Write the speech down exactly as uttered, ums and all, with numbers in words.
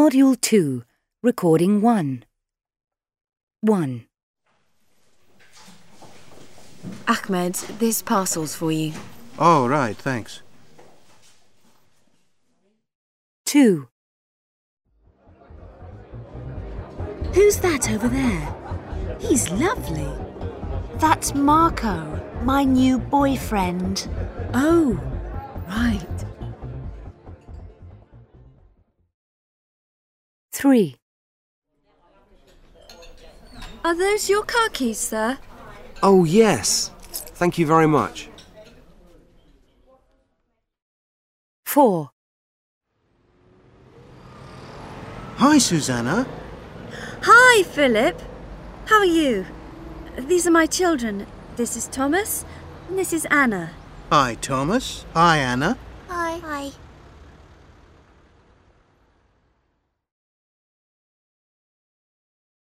Module two, Recording one. one. Ahmed, this parcel's for you. Oh, right, thanks. two. Who's that over there? He's lovely. That's Marco, my new boyfriend. Oh, right. three. Are those your car keys, sir? Oh, yes. Thank you very much. four. Hi, Susanna. Hi, Philip. How are you? These are my children. This is Thomas, and this is Anna. Hi, Thomas. Hi, Anna. Hi. Hi.